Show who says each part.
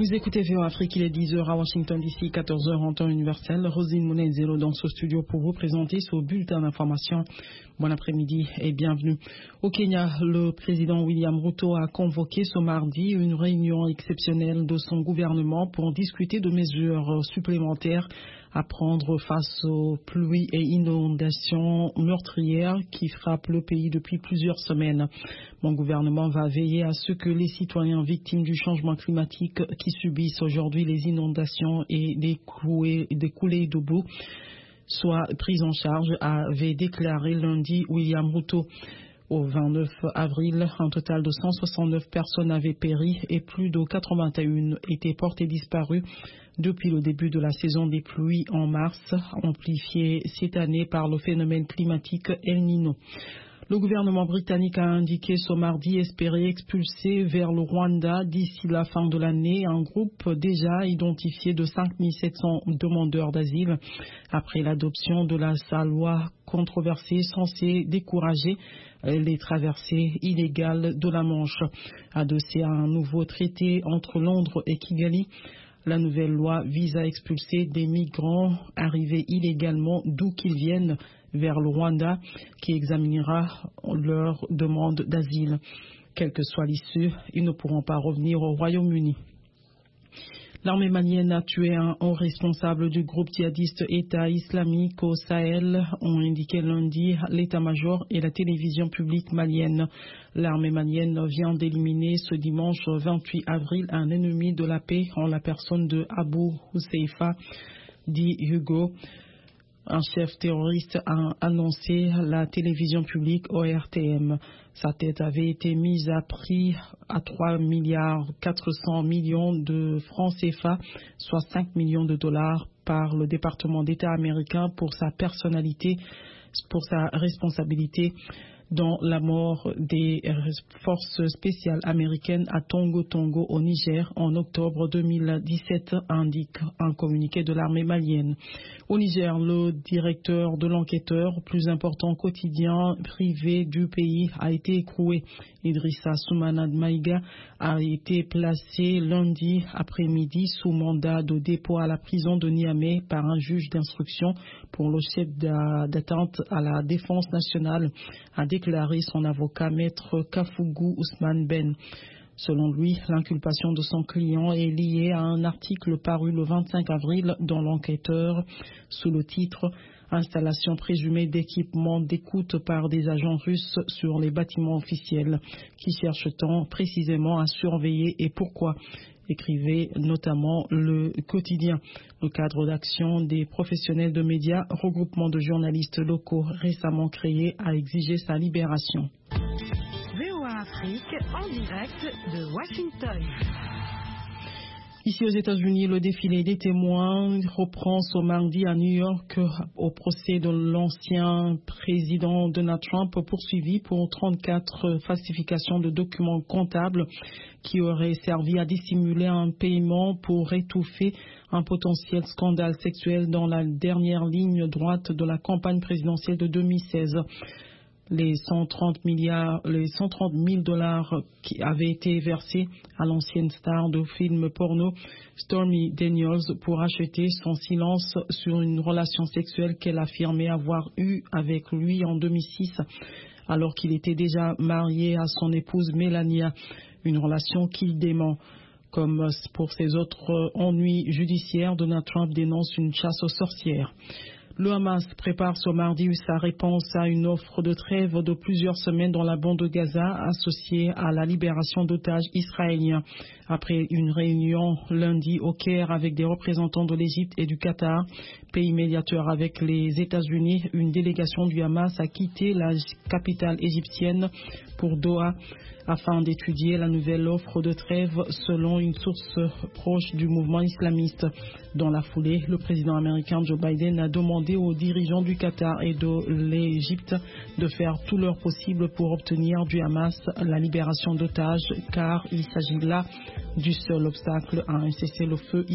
Speaker 1: Vous écoutez VOA Afrique, il est 10h à Washington DC, 14h en temps universel. Rosine Mounenzelo dans ce studio pour vous présenter ce bulletin d'information. Bon après-midi et bienvenue. Au Kenya, le président William Ruto a convoqué ce mardi une réunion exceptionnelle de son gouvernement pour discuter de mesures supplémentaires à prendre face aux pluies et inondations meurtrières qui frappent le pays depuis plusieurs semaines. Mon gouvernement va veiller à ce que les citoyens victimes du changement climatique qui subissent aujourd'hui les inondations et des coulées de boue soient pris en charge, avait déclaré lundi William Ruto. Au 29 avril, un total de 169 personnes avaient péri et plus de 81 étaient portées disparues depuis le début de la saison des pluies en mars, amplifiée cette année par le phénomène climatique El Niño. Le gouvernement britannique a indiqué ce mardi espérer expulser vers le Rwanda d'ici la fin de l'année un groupe déjà identifié de 5700 demandeurs d'asile après l'adoption de sa loi controversée censée décourager les traversées illégales de la Manche. Adossée à un nouveau traité entre Londres et Kigali, la nouvelle loi vise à expulser des migrants arrivés illégalement d'où qu'ils viennent vers le Rwanda, qui examinera leur demande d'asile. Quelle que soit l'issue, ils ne pourront pas revenir au Royaume-Uni. L'armée malienne a tué un haut responsable du groupe djihadiste État islamique au Sahel, ont indiqué lundi l'état-major et la télévision publique malienne. L'armée malienne vient d'éliminer ce dimanche 28 avril un ennemi de la paix en la personne de Abou Huzaifa, dit Hugo. Un chef terroriste a annoncé la télévision publique ORTM. Sa tête avait été mise à prix à 3,4 milliards de francs CFA, soit 5 millions de dollars par le département d'État américain pour sa responsabilité dans la mort des forces spéciales américaines à Tongo au Niger en octobre 2017, indique un communiqué de l'armée malienne. Au Niger, le directeur de l'enquêteur, plus important quotidien privé du pays, a été écroué. Idrissa Soumana Maïga a été placé lundi après-midi sous mandat de dépôt à la prison de Niamey par un juge d'instruction pour le chef d'atteinte à la défense nationale, a déclaré son avocat maître Kafougou Ousmane Ben. Selon lui, l'inculpation de son client est liée à un article paru le 25 avril dans l'enquêteur sous le titre « Installation présumée d'équipements d'écoute par des agents russes sur les bâtiments officiels qui cherchent précisément à surveiller et pourquoi ?» écrivait notamment le quotidien. Le cadre d'action des professionnels de médias, regroupement de journalistes locaux récemment créé, a exigé sa libération.
Speaker 2: VOA Afrique en direct de Washington.
Speaker 1: Ici aux États-Unis, le défilé des témoins reprend ce mardi à New York au procès de l'ancien président Donald Trump poursuivi pour 34 falsifications de documents comptables qui auraient servi à dissimuler un paiement pour étouffer un potentiel scandale sexuel dans la dernière ligne droite de la campagne présidentielle de 2016. Les 130 000 dollars qui avaient été versés à l'ancienne star de films porno Stormy Daniels pour acheter son silence sur une relation sexuelle qu'elle affirmait avoir eue avec lui en 2006 alors qu'il était déjà marié à son épouse Melania, une relation qu'il dément. Comme pour ses autres ennuis judiciaires, Donald Trump dénonce une chasse aux sorcières. Le Hamas prépare ce mardi sa réponse à une offre de trêve de plusieurs semaines dans la bande de Gaza associée à la libération d'otages israéliens. Après une réunion lundi au Caire avec des représentants de l'Égypte et du Qatar, pays médiateur avec les États-Unis, une délégation du Hamas a quitté la capitale égyptienne pour Doha afin d'étudier la nouvelle offre de trêve selon une source proche du mouvement islamiste. Dans la foulée, le président américain Joe Biden a demandé aux dirigeants du Qatar et de l'Égypte de faire tout leur possible pour obtenir du Hamas la libération d'otages, car il s'agit là du seul obstacle à un cessez-le-feu